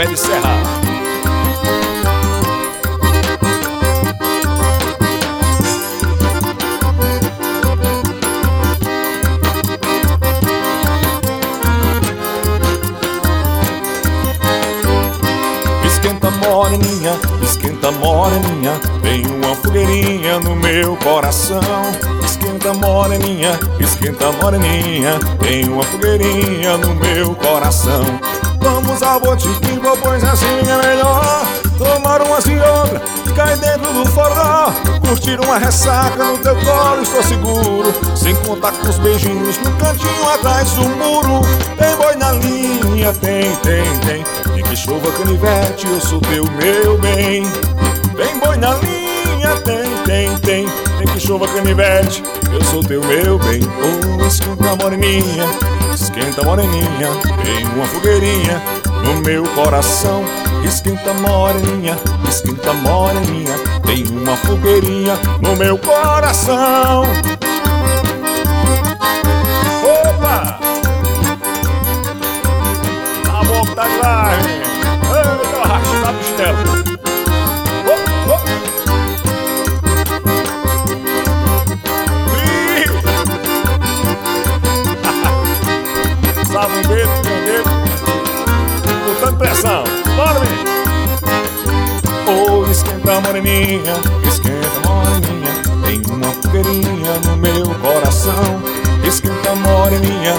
de Serra. Esquenta moreninha, tem uma fogueirinha no meu coração. Esquenta moreninha, tem uma fogueirinha no meu coração. Vamos ao botequim, pois assim é melhor. Tomar uma senhora, ficar dentro do forró. Curtir uma ressaca no teu colo, estou seguro. Sem contar com os beijinhos no cantinho atrás do muro. Tem boi na linha, tem. Nem que chova canivete, eu sou teu, meu bem. Tem boi na linha, tem. Nem que chova canivete, eu sou teu, meu bem. Oh, esquenta moreninha, tem uma fogueirinha no meu coração. Esquenta moreninha, tem uma fogueirinha no meu coração. Opa! A vontade lá, hein? Eita, racha da costela. Sabe um dedo, botando pressão. Bora, menino! Oh, esquenta moreninha, tem uma fogueirinha no meu coração. Esquenta moreninha,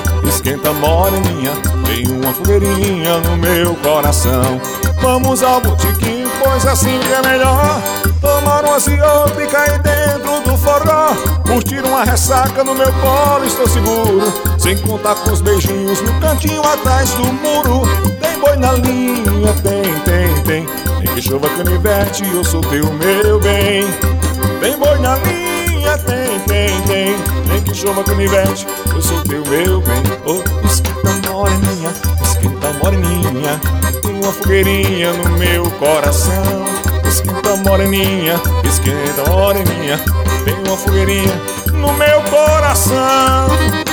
tem uma fogueirinha no meu coração. Vamos ao botequim, pois assim é melhor. Tomar uma ciope e cair dentro do forró. Curtir uma ressaca no meu colo, estou seguro. Sem contar com os beijinhos no cantinho atrás do muro. Tem boi na linha, tem. Nem que chova canivete, eu sou teu, meu bem. Tem boi na linha, tem. Nem que chova canivete, eu sou teu, meu bem. Oh, esquenta moreninha, tem uma fogueirinha no meu coração. Esquenta moreninha, tem uma fogueirinha no meu coração.